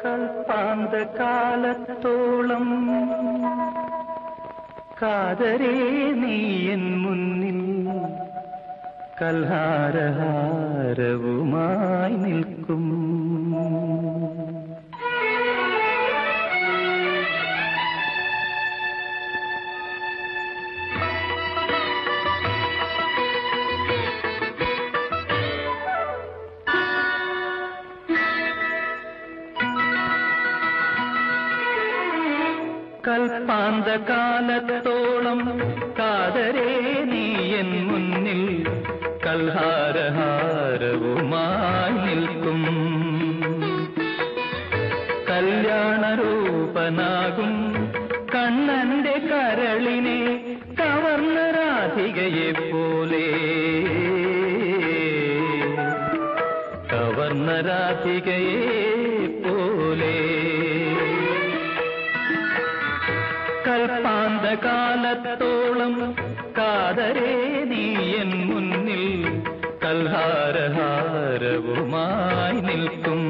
കൽപ്പാന്തകാലത്തോളം കാതരേ നീ എൻ മുന്നിൽ കൽഹാരഹാരവുമായി നിൽക്കും. കൽപ്പാന്തകാലത്തോളം കാതരേ നീ എൻ മുന്നിൽ കൽഹാരഹാരവുമായി നിൽക്കും. കല്യാണരൂപനാകും കണ്ണന്റെ കരളിനെ കവർന്ന രാധികയെ പോലെ, കവർന്ന രാധികയെ പോലെ. കൽപ്പാന്തകാലത്തോളം കാതരേ നീ എൻ മുന്നിൽ കൽഹാരഹാരവുമായി നിൽക്കും.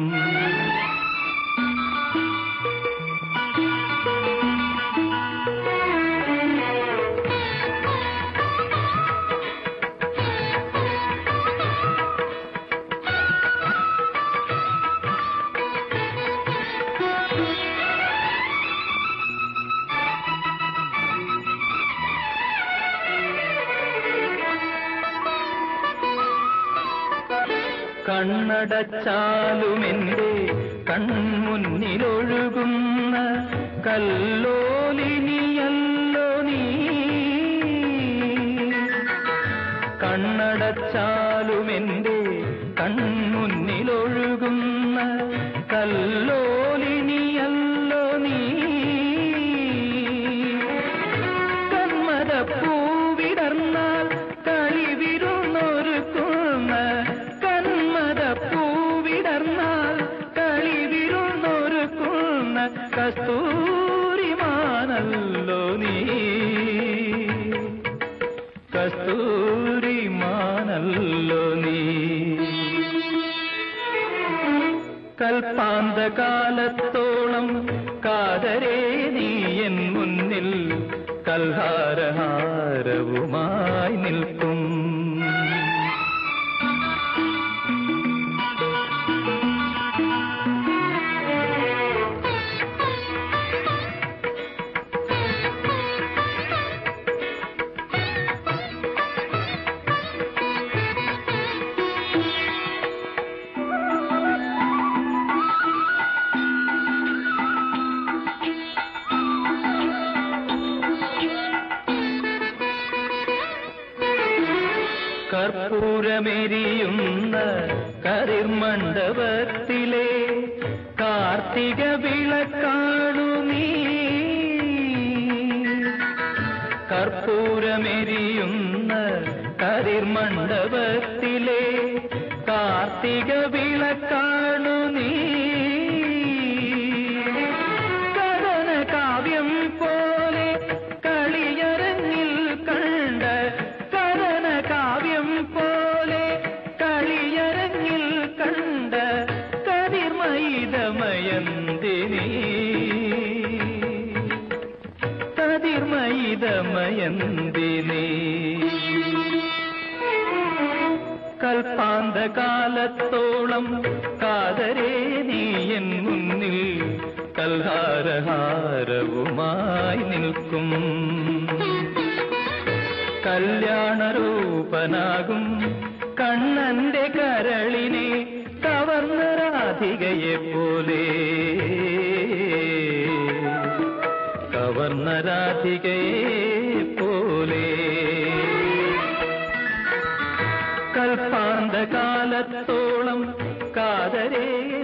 കണ്ണടച്ചാലുമെന്റെ കൺമുന്നിലൊഴുകുന്ന കല്ലോലിനിയല്ലോ നീ. കണ്ണടച്ചാലുമെന്റെ കൺമുന്നിലൊഴുകുന്ന കല്ലോലിനിയല്ലോ നീ. കന്മദപ്പൂവിടർന്നാൽ കളിവിരുന്നൊരുക്കുന്ന, കന്മദപ്പൂവിടർന്നാൽ കളിവിരുന്നൊരുക്കുന്ന കസ്തൂരിമാനല്ലോ നീ, കസ്തൂരിമാനല്ലോ നീ. കൽപ്പാന്തകാലത്തോളം കാതരേ നീ എൻ മുന്നിൽ കൽഹാരഹാരവുമായി നിൽക്കും. കർപ്പൂരമെരിയുന്ന കരിർമണ്ഡപത്തിലെ കാർത്തിക വിളക്കാണു നീ. കർപ്പൂരമെരിയുന്ന കരിർമണ്ഡപത്തിലെ കാർത്തിക വിളക്കാണു നീ. കഥന കാവ്യം പോലെ കളിയരങ്ങിൽ കണ്ട, കഥന കാവ്യം പോലെ കളിയരങ്ങിൽ കണ്ട കതിർമയിതമയന്തിനി, കതിർമയിതമയന്തിനി. കൽപ്പാന്തകാലത്തോളം കാതരേ നീ എൻ മുന്നിൽ കൽഹാരഹാരവുമായി നിൽക്കും. കല്യാണരൂപനാകും കണ്ണന്റെ കരളിനെ കവർന്ന രാധികയെ പോലെ, കവർന്ന രാധികയെ പോലെ. കൽപ്പാന്തകാലത്തോളം കാതരേ